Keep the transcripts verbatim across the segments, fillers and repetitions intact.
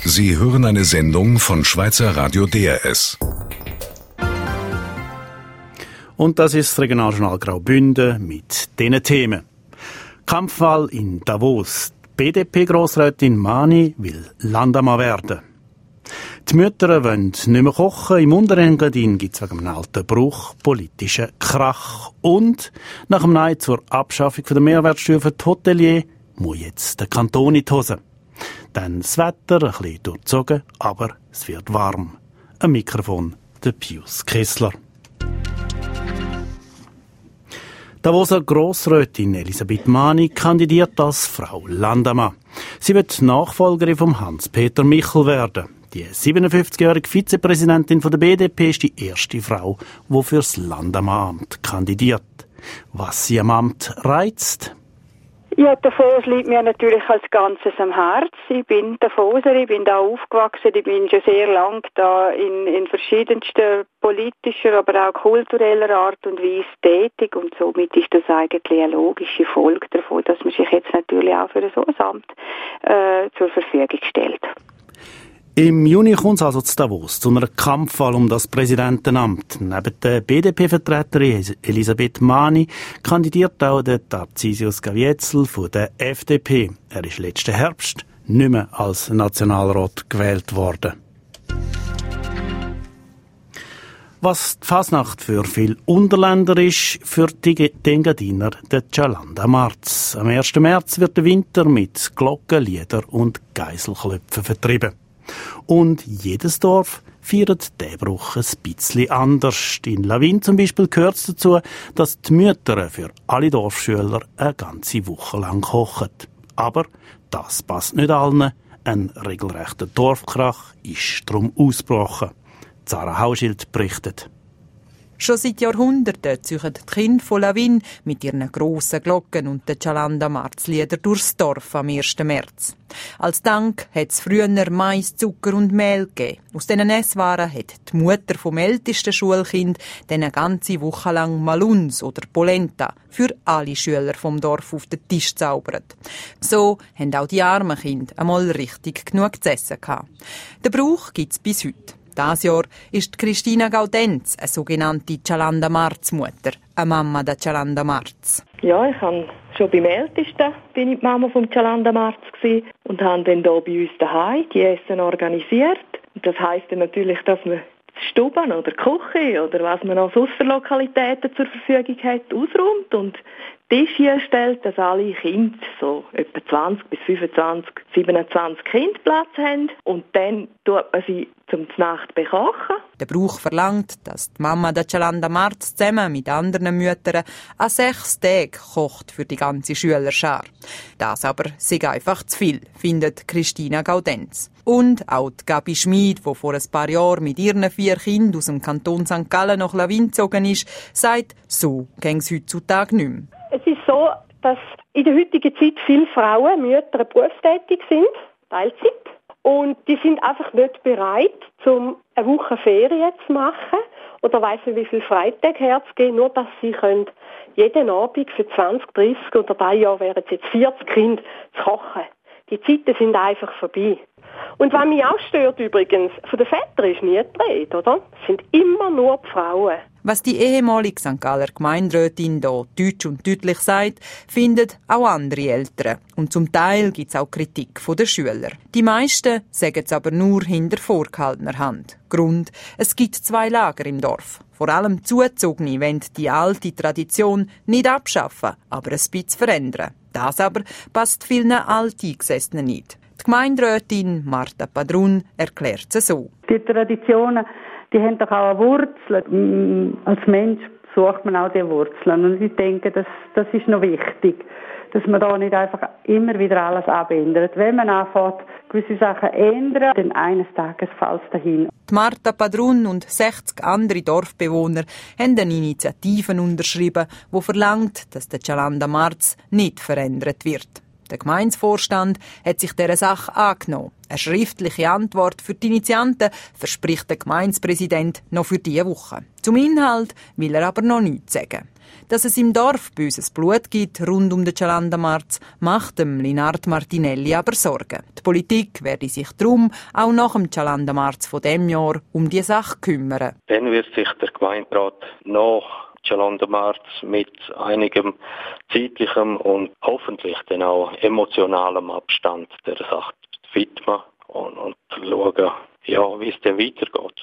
Sie hören eine Sendung von Schweizer Radio D R S. Und das ist das Regionaljournal Graubünden mit diesen Themen. Kampfwahl in Davos. Die B D P-Grossrätin Mani will Landammann werden. Die Mütter wollen nicht mehr kochen. Im Unterengadin gibt es wegen einem alten Brauch politischen Krach. Und nach dem Nein zur Abschaffung der Mehrwertsteuer für die Hotelier muss jetzt der Kanton in die Hose. Dann das Wetter ein bisschen durchzogen, aber es wird warm. Am Mikrofon der Pius Kessler. Davoser Grossrätin Elisabeth Mani kandidiert als Frau Landammann. Sie wird Nachfolgerin von Hans-Peter Michel werden. Die siebenundfünfzigjährige Vizepräsidentin der B D P ist die erste Frau, die für das Landammann-Amt kandidiert. Was sie am Amt reizt? Ja, Davos liegt mir natürlich als Ganzes am Herz. Ich bin Davoser, ich bin da aufgewachsen, ich bin schon sehr lang da in, in verschiedensten politischer, aber auch kultureller Art und Weise tätig und somit ist das eigentlich eine logische Folge davon, dass man sich jetzt natürlich auch für so ein Amt äh, zur Verfügung stellt. Im Juni kommt es also zu Davos, zu einer Kampfwahl um das Präsidentenamt. Neben der B D P-Vertreterin Elisabeth Mani kandidiert auch der Tarcisius Gavietzel von der F D P. Er ist letzten Herbst nicht mehr als Nationalrat gewählt worden. Was die Fasnacht für viele Unterländer ist, für die Engadiner der Chalanda Marz. Am ersten März wird der Winter mit Glocken, Lieder und Geiselklöpfen vertrieben. Und jedes Dorf feiert diesen Brauch ein bisschen anders. In Lawin zum Beispiel gehört es dazu, dass die Mütter für alle Dorfschüler eine ganze Woche lang kochen. Aber das passt nicht allen. Ein regelrechter Dorfkrach ist darum ausgebrochen. Zara Hauschild berichtet. Schon seit Jahrhunderten ziehen die Kinder von Lawin mit ihren grossen Glocken und den Chalanda-Marz-Lieder durchs Dorf am ersten März. Als Dank hat es früher Mais, Zucker und Mehl gegeben. Aus diesen Esswaren hat die Mutter vom ältesten Schulkind dann eine ganze Woche lang Maluns oder Polenta für alle Schüler vom Dorf auf den Tisch zaubert. So haben auch die armen Kinder einmal richtig genug zu essen gehabt. Den Brauch gibt es bis heute. Dieses Jahr ist Christina Gaudenz, eine sogenannte Chalanda-Marz-Mutter, eine Mama der Chalanda-Marz. Ja, ich habe schon beim Ältesten bin ich die Mama vom Chalanda-Marz gewesen und habe dann hier bei uns daheim die Essen organisiert. Und das heisst dann natürlich, dass man die Stuben oder die Küche oder was man als Ausserlokalitäten zur Verfügung hat, ausräumt und Tisch hier stellt, dass alle Kinder, so etwa zwanzig bis fünfundzwanzig, siebenundzwanzig Kinder Platz haben. Und dann tut man sie zum Nacht bekochen. Der Brauch verlangt, dass die Mama der Chalanda Marz zusammen mit anderen Müttern an sechs Tagen kocht für die ganze Schülerschar. Das aber sei einfach zu viel, findet Christina Gaudenz. Und auch die Gabi Schmid, die vor ein paar Jahren mit ihren vier Kindern aus dem Kanton Sankt Gallen nach Lawin gezogen ist, sagt, so ging es heutzutage nicht mehr. Es ist so, dass in der heutigen Zeit viele Frauen, Mütter berufstätig sind, Teilzeit. Und die sind einfach nicht bereit, um eine Woche Ferien zu machen oder weiss nicht wie viele Freitage herzugehen, nur dass sie können jeden Abend für zwanzig, dreißig oder drei Jahre wären es jetzt vierzig Kinder zu kochen. Die Zeiten sind einfach vorbei. Und was mich auch stört übrigens, von den Vätern ist nie die Rede, oder? Es sind immer nur die Frauen. Was die ehemalige Sankt Galler Gemeinderätin hier deutsch und deutlich sagt, finden auch andere Eltern. Und zum Teil gibt es auch Kritik von den Schülern. Die meisten sagen es aber nur hinter vorgehaltener Hand. Grund, es gibt zwei Lager im Dorf. Vor allem Zuzogene wollen die alte Tradition nicht abschaffen, aber ein bisschen verändern. Das aber passt vielen Alteingesessenen nicht. Die Gemeinderätin Marta Padrun erklärt es so. Die Traditionen, die haben doch auch eine Wurzel. Als Mensch sucht man auch die Wurzeln. Und ich denke, das, das ist noch wichtig, dass man da nicht einfach immer wieder alles abändert. Wenn man anfängt, gewisse Sachen ändern, dann eines Tages fällt es dahin. Die Marta Padrun und sechzig andere Dorfbewohner haben eine Initiative unterschrieben, die verlangt, dass der Chalanda Marz nicht verändert wird. Der Gemeindevorstand hat sich dieser Sache angenommen. Eine schriftliche Antwort für die Initianten verspricht der Gemeindepräsident noch für diese Woche. Zum Inhalt will er aber noch nichts sagen. Dass es im Dorf böses Blut gibt rund um den Cialandamarz, macht dem Linard Martinelli aber Sorgen. Die Politik werde sich darum auch nach dem Cialandamarz von diesem Jahr um die Sache kümmern. Dann wird sich der Gemeinderat nach Cialandamarz mit einigem zeitlichem und hoffentlich dann auch emotionalem Abstand der Sache widmen und, und schauen, ja, wie es dann weitergeht.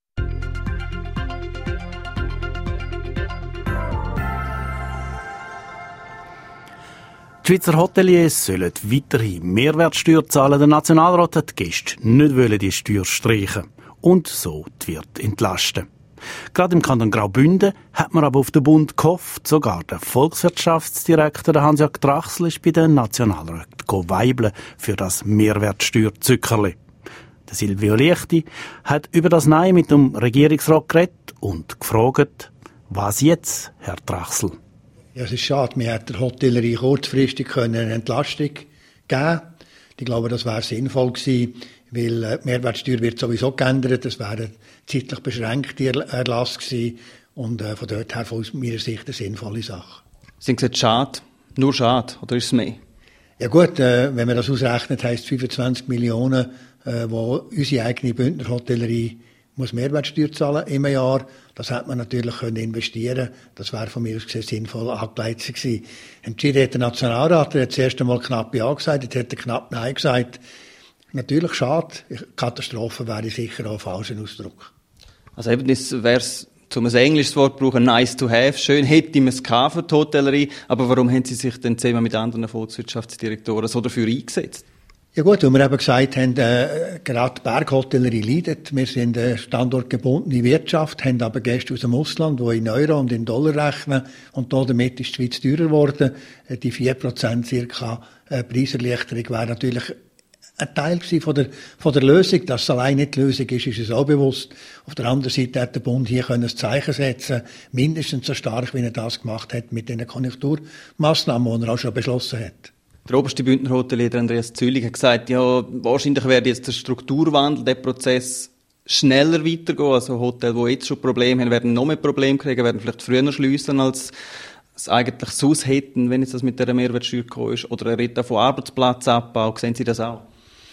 Die Schweizer Hoteliers sollen weiterhin Mehrwertsteuer zahlen. Der Nationalrat hat die Gäste nicht die Steuer streichen und so die Wirte entlasten. Gerade im Kanton Graubünden hat man aber auf den Bund gehofft. Sogar der Volkswirtschaftsdirektor Hans-Jörg Trachsel ist bei den Nationalräten weibeln für das Mehrwertsteuerzückerli. Der Silvio Liechti hat über das Nein mit dem Regierungsrat geredet und gefragt, was jetzt, Herr Trachsel? Ja, es ist schade. Wir hätten der Hotellerie kurzfristig eine Entlastung geben. Ich glaube, das wäre sinnvoll gewesen, weil die Mehrwertsteuer wird sowieso geändert. Das wäre ein zeitlich beschränkter Erlass gewesen und äh, von dort her aus meiner Sicht eine sinnvolle Sache. Sie haben gesagt, schade. Nur schade, oder ist es mehr? Ja gut, äh, wenn man das ausrechnet, heisst es fünfundzwanzig Millionen, äh, wo unsere eigene Bündner Hotellerie muss Mehrwertsteuer zahlen im Jahr. Das hätte man natürlich können investieren können. Das wäre von mir aus gesehen sinnvoll angeleitet gewesen. Entschieden hat der Nationalrat, der hat das erste Mal knapp Ja gesagt, jetzt hat er knapp Nein gesagt. Natürlich schade. Katastrophe wäre sicher auch ein falscher Ausdruck. Also eben, das wäre es, um ein englisches Wort zu brauchen, nice to have. Schön hätte man es gehabt für die Hotellerie. Aber warum haben Sie sich denn zusammen mit anderen Volkswirtschaftsdirektoren so dafür eingesetzt? Ja gut, weil wir eben gesagt haben, äh, gerade die Berghotellerie leidet. Wir sind eine standortgebundene Wirtschaft, haben aber Gäste aus dem Ausland, die in Euro und in Dollar rechnen. Und damit ist die Schweiz teurer geworden. Äh, die vier Prozent circa äh, Preiserleichterung wäre natürlich ein Teil von der, von der Lösung. Dass es allein nicht die Lösung ist, ist uns auch bewusst. Auf der anderen Seite hat der Bund hier ein Zeichen setzen, mindestens so stark, wie er das gemacht hat mit den Konjunkturmaßnahmen, die er auch schon beschlossen hat. Der oberste Bündner Hotelier Andreas Züllig hat gesagt, ja, wahrscheinlich werde jetzt der Strukturwandel, der Prozess schneller weitergehen. Also Hotels, die jetzt schon Probleme haben, werden noch mehr Probleme kriegen, werden vielleicht früher schliessen, als es eigentlich sonst hätten, wenn jetzt das mit der Mehrwertsteuer gekommen ist. Oder er redet auch von Arbeitsplatzabbau. Sehen Sie das auch?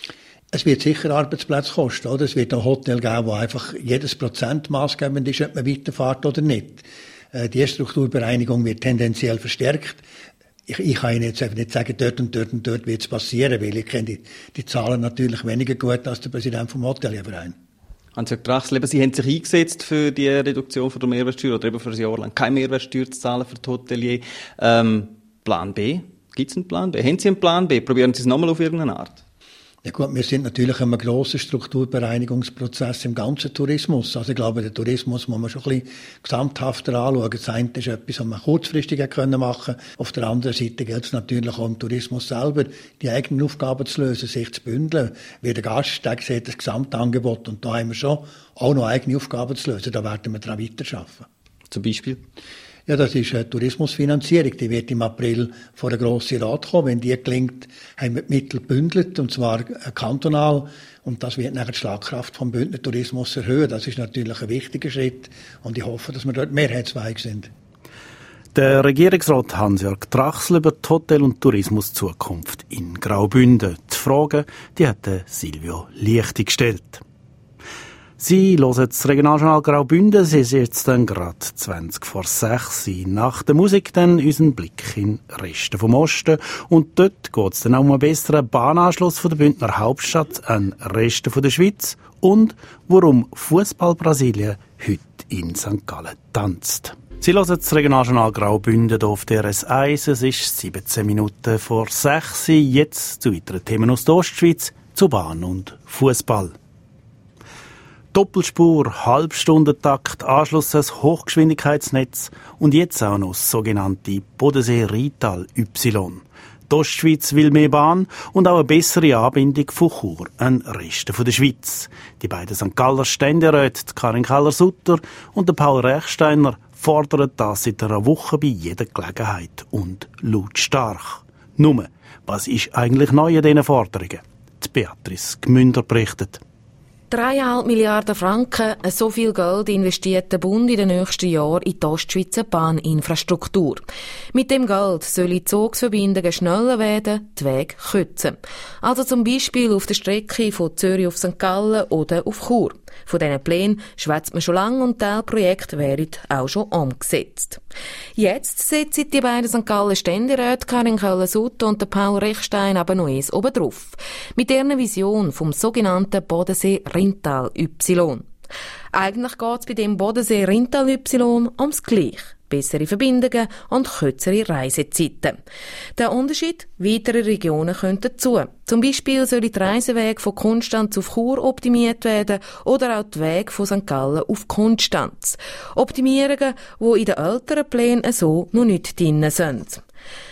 Es wird sicher Arbeitsplätze kosten, oder? Es wird ein Hotel geben, wo einfach jedes Prozent maßgebend ist, ob man weiterfährt oder nicht. Die Strukturbereinigung wird tendenziell verstärkt. Ich, ich kann Ihnen jetzt einfach nicht sagen, dort und dort und dort wird es passieren, weil ich kenne die, die Zahlen natürlich weniger gut als der Präsident vom Hotelierverein. Hans-Jörg Trachsel, Sie haben sich eingesetzt für die Reduktion von der Mehrwertsteuer oder eben für ein Jahr lang keine Mehrwertsteuer zu zahlen für die Hotelier. Ähm, Plan B? Gibt es einen Plan B? Haben Sie einen Plan B? Probieren Sie es nochmal auf irgendeine Art? Ja gut, wir sind natürlich in einem grossen Strukturbereinigungsprozess im ganzen Tourismus. Also ich glaube, den Tourismus muss man schon ein bisschen gesamthafter anschauen. Das eine ist etwas, was man kurzfristig machen können. Auf der anderen Seite gilt es natürlich auch im Tourismus selber, die eigenen Aufgaben zu lösen, sich zu bündeln. Wie der Gast, der sieht das Gesamtangebot und da haben wir schon auch noch eigene Aufgaben zu lösen. Da werden wir daran weiterarbeiten. Zum Beispiel? Ja, das ist eine Tourismusfinanzierung. Die wird im April vor der grossen Rat kommen. Wenn die gelingt, haben wir die Mittel gebündelt, und zwar kantonal. Und das wird nachher die Schlagkraft vom Bündner Tourismus erhöhen. Das ist natürlich ein wichtiger Schritt. Und ich hoffe, dass wir dort mehrheitsfähig sind. Der Regierungsrat Hans-Jörg Trachsel über die Hotel- und Tourismuszukunft in Graubünden. Die Frage, die hat Silvio Liechti gestellt. Sie hören das Regionaljournal Graubünden. Es ist jetzt dann gerade zwanzig vor sechs. Nach der Musik dann unseren Blick in Resten vom Osten. Und dort geht es dann auch um einen besseren Bahnanschluss von der Bündner Hauptstadt an Resten von der Schweiz und warum Fußball Brasilien heute in Sankt Gallen tanzt. Sie hören das Regionaljournal Graubünden hier auf D R S eins. Es ist siebzehn Minuten vor sechs. Jetzt zu weiteren Themen aus der Ostschweiz, zu Bahn und Fußball. Doppelspur, Halbstundentakt, Anschluss ans Hochgeschwindigkeitsnetz und jetzt auch noch das sogenannte Bodensee-Rital-Y. Die Ostschweiz will mehr Bahn und auch eine bessere Anbindung von Chur an Resten der Schweiz. Die beiden Sankt Galler Ständeräte, Karin Keller-Sutter und der Paul Rechsteiner, fordern das seit einer Woche bei jeder Gelegenheit und lautstark. Nur, was ist eigentlich neu an diesen Forderungen? Die Beatrice Gmünder berichtet. Dreieinhalb Milliarden Franken, so viel Geld investiert der Bund in den nächsten Jahren in die Ostschweizer Bahninfrastruktur. Mit dem Geld sollen die Zugsverbindungen schneller werden, die Wege kürzen. Also zum Beispiel auf der Strecke von Zürich auf Sankt Gallen oder auf Chur. Von diesen Plänen schwätzt man schon lange und Teilprojekte werden auch schon umgesetzt. Jetzt setzen die beiden Sankt Gallen Ständeräte Karin Köller-Sutter und der Paul Rechstein aber noch eins oben drauf. Mit deren Vision vom sogenannten Bodensee-Rintal-Y. Eigentlich geht es bei dem Bodensee-Rintal-Y ums Gleiche. Bessere Verbindungen und kürzere Reisezeiten. Der Unterschied? Weitere Regionen kommen dazu. Zum Beispiel sollen die Reisewege von Konstanz auf Chur optimiert werden oder auch die Wege von Sankt Gallen auf Konstanz. Optimierungen, die in den älteren Plänen so noch nicht drin sind.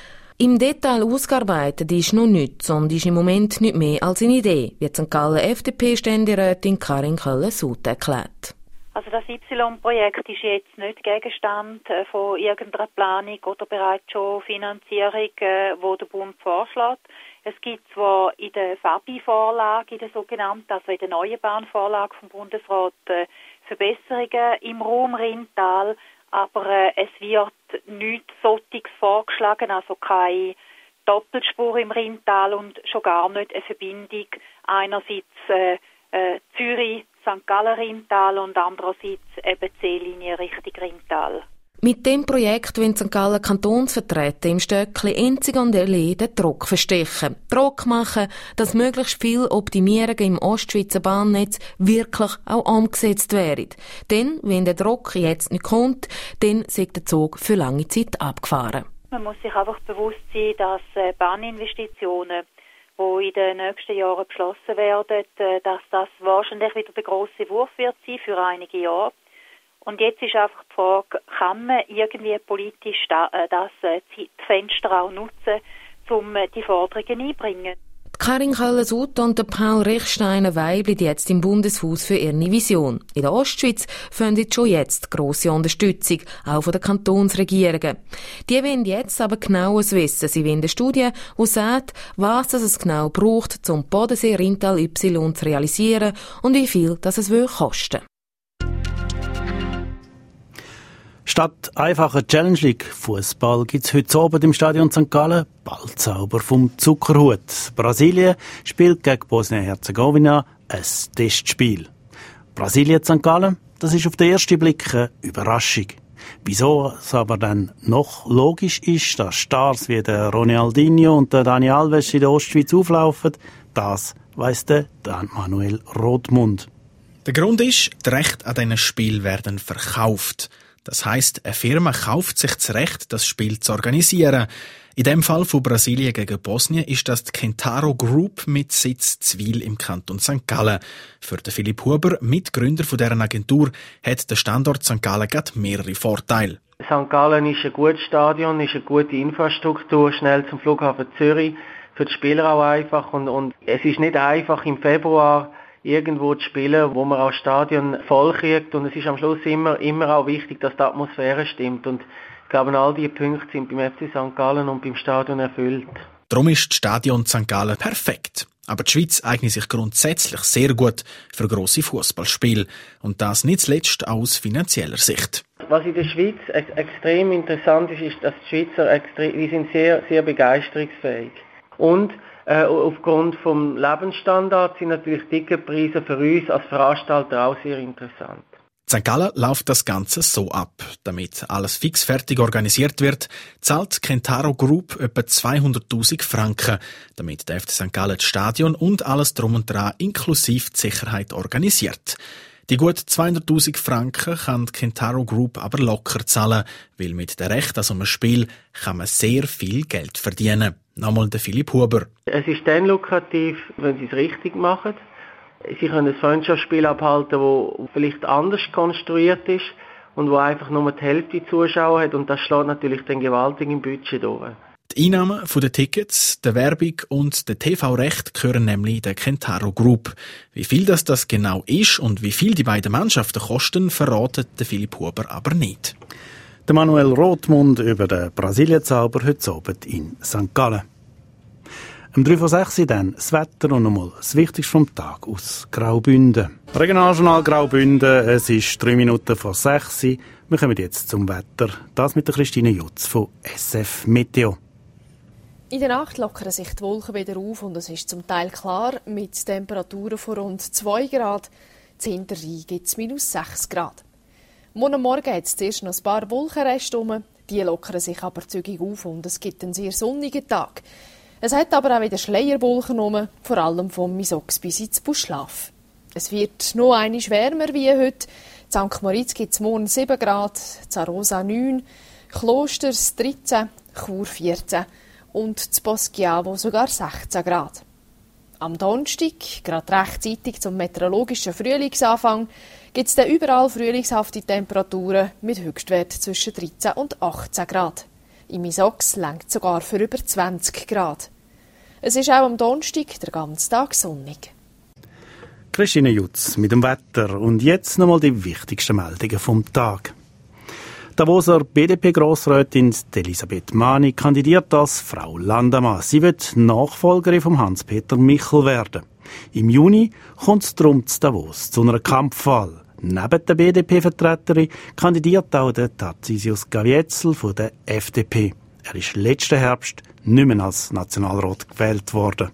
Im Detail ausgearbeitet ist noch nichts und ist im Moment nicht mehr als eine Idee, wie die Sankt Gallen F D P-Ständerätin Karin Köller-Sutter erklärt. Also das Y-Projekt ist jetzt nicht Gegenstand von irgendeiner Planung oder bereits schon Finanzierung, wo der Bund vorschlägt. Es gibt zwar in der Fabi-Vorlage, in der sogenannten, also in der neuen Bahnvorlage vom Bundesrat, Verbesserungen im Raum Rintal, aber es wird nichts Solches vorgeschlagen, also keine Doppelspur im Rintal und schon gar nicht eine Verbindung einerseits äh, äh, Zürich, Sankt Gallen-Rintal und andererseits eben C-Linie Richtung Rintal. Mit dem Projekt wollen Sankt Gallen Kantonsvertreter im Stöckli einzig und allein den Druck verstechen. Druck machen, dass möglichst viele Optimierungen im Ostschweizer Bahnnetz wirklich auch umgesetzt werden. Denn, wenn der Druck jetzt nicht kommt, dann ist der Zug für lange Zeit abgefahren. Man muss sich einfach bewusst sein, dass äh, Bahninvestitionen, die in den nächsten Jahren beschlossen werden, dass das wahrscheinlich wieder der grosse Wurf wird sein für einige Jahre. Und jetzt ist einfach die Frage, kann man irgendwie politisch das Zeitfenster auch nutzen, um die Forderungen einzubringen? Karin Köller-Sutter und der Paul Rechstein weibeln jetzt im Bundeshaus für ihre Vision. In der Ostschweiz findet schon jetzt grosse Unterstützung, auch von den Kantonsregierungen. Die wollen jetzt aber genaues wissen. Sie wollen eine Studie, die sagt, was es genau braucht, um Bodensee-Rintal-Y zu realisieren und wie viel das es kosten will. Statt einfacher Challenge League Fußball gibt's heute Abend im Stadion Sankt Gallen Ballzauber vom Zuckerhut. Brasilien spielt gegen Bosnien-Herzegowina ein Testspiel. Brasilien Sankt Gallen, das ist auf den ersten Blick eine Überraschung. Wieso es aber dann noch logisch ist, dass Stars wie der Ronaldinho und der Dani Alves in der Ostschweiz auflaufen, das weiss der Dan Manuel Rothmund. Der Grund ist, die Rechte an diesen Spiel werden verkauft. Das heisst, eine Firma kauft sich das Recht, das Spiel zu organisieren. In dem Fall von Brasilien gegen Bosnien ist das die Kentaro Group mit Sitz Zwil im Kanton Sankt Gallen. Für den Philipp Huber, Mitgründer von deren Agentur, hat der Standort Sankt Gallen gerade mehrere Vorteile. Sankt Gallen ist ein gutes Stadion, ist eine gute Infrastruktur, schnell zum Flughafen Zürich, für die Spieler auch einfach. Und, und es ist nicht einfach im Februar irgendwo zu spielen, wo man auch das Stadion voll kriegt. Und es ist am Schluss immer, immer auch wichtig, dass die Atmosphäre stimmt. Und ich glaube, all diese Punkte sind beim F C Sankt Gallen und beim Stadion erfüllt. Darum ist das Stadion Sankt Gallen perfekt. Aber die Schweiz eignet sich grundsätzlich sehr gut für grosse Fußballspiele. Und das nicht zuletzt aus finanzieller Sicht. Was in der Schweiz ex- extrem interessant ist, ist, dass die Schweizer extre- die sind sehr, sehr begeisterungsfähig. Und Äh, aufgrund vom Lebensstandard sind natürlich Ticketpreise für uns als Veranstalter auch sehr interessant. In Sankt Gallen läuft das Ganze so ab. Damit alles fixfertig organisiert wird, zahlt Kentaro Group etwa zweihunderttausend Franken, damit der F C Sankt Gallen das Stadion und alles drum und dran inklusive die Sicherheit organisiert. Die gut zweihunderttausend Franken kann die Kentaro Group aber locker zahlen, weil mit den Rechten an so einem Spiel kann man sehr viel Geld verdienen. Nochmal der Philipp Huber. Es ist dann lukrativ, wenn Sie es richtig machen. Sie können ein Freundschaftsspiel abhalten, das vielleicht anders konstruiert ist und wo einfach nur die Hälfte Zuschauer hat. Und das schlägt natürlich dann gewaltig im Budget durch. Die Einnahmen von den Tickets, der Werbung und der T V-Recht gehören nämlich der Kentaro Group. Wie viel das, das genau ist und wie viel die beiden Mannschaften kosten, verratet der Philipp Huber aber nicht. Der Manuel Rothmund über den Brasilien-Zauber heute Abend in Sankt Gallen. Um drei vor sechs dann das Wetter und nochmal das Wichtigste vom Tag aus Graubünden. Regionaljournal Graubünden, es ist drei Minuten vor sechs. Wir kommen jetzt zum Wetter. Das mit der Christine Jutz von S F Meteo. In der Nacht lockern sich die Wolken wieder auf und es ist zum Teil klar mit Temperaturen von rund zwei Grad. In Hinterrhein gibt es minus sechs Grad. Morgen Morgen hat es zuerst noch ein paar Wolkenreste rum. Die lockern sich aber zügig auf und es gibt einen sehr sonnigen Tag. Es hat aber auch wieder Schleierwolken rum, vor allem vom Misox bis ins Buschlaf. Es wird noch einmal wärmer wie heute. In Sankt Moritz gibt es morgen sieben Grad, Zarosa neun, Klosters dreizehn, Chur vierzehn und in Poschiavo sogar sechzehn Grad. Am Donnerstag, gerade rechtzeitig zum meteorologischen Frühlingsanfang, gibt es dann überall frühlingshafte Temperaturen mit Höchstwert zwischen dreizehn und achtzehn Grad. Im Misox reicht sogar für über zwanzig Grad. Es ist auch am Donnerstag der ganze Tag sonnig. Christine Jutz mit dem Wetter. Und jetzt nochmal die wichtigsten Meldungen vom Tag. Die Davoser B D P-Grossrätin Elisabeth Mani kandidiert als Frau Landamann. Sie wird Nachfolgerin von Hans-Peter Michel werden. Im Juni kommt es darum zu Davos, zu einer Kampfwahl. Neben der B D P-Vertreterin kandidiert auch der Tarcisius Gavietzel von der F D P. Er ist letzten Herbst nicht mehr als Nationalrat gewählt worden.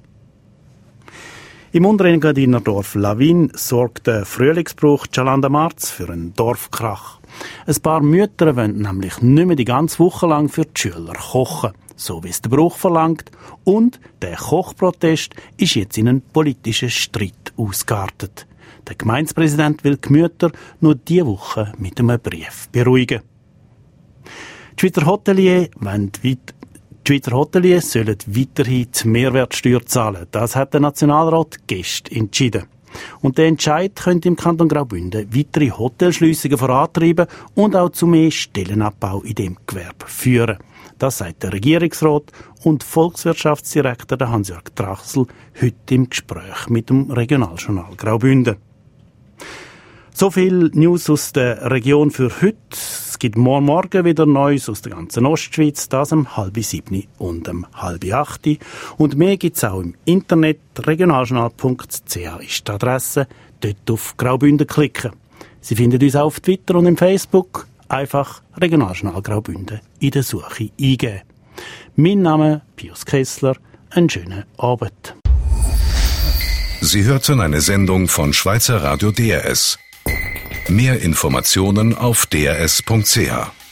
Im Unterengadiner Dorf Lawin sorgt der Frühlingsbruch Chalanda Marz für einen Dorfkrach. Ein paar Mütter wollen nämlich nicht mehr die ganze Woche lang für die Schüler kochen, so wie es der Brauch verlangt. Und der Kochprotest ist jetzt in einen politischen Streit ausgeartet. Der Gemeindepräsident will die Mütter nur diese Woche mit einem Brief beruhigen. Die Schweizer Hoteliers wollen weit Die Schweizer Hoteliers sollen weiterhin die Mehrwertsteuer zahlen. Das hat der Nationalrat gestern entschieden. Und der Entscheid könnte im Kanton Graubünden weitere Hotelschliessungen vorantreiben und auch zu mehr Stellenabbau in dem Gewerbe führen. Das sagt der Regierungsrat und Volkswirtschaftsdirektor Hans-Jörg Trachsel heute im Gespräch mit dem Regionaljournal Graubünden. So viel News aus der Region für heute. Es gibt morgen Morgen wieder Neues aus der ganzen Ostschweiz, das um halb sieben und um halb acht. Und mehr gibt es auch im Internet. regionaljournal punkt c h ist die Adresse. Dort auf Graubünden klicken. Sie finden uns auch auf Twitter und im Facebook. Einfach Regionaljournal Graubünden in der Suche eingeben. Mein Name Pius Kessler. Einen schönen Abend. Sie hörten eine Sendung von Schweizer Radio D R S. Mehr Informationen auf d r s punkt c h.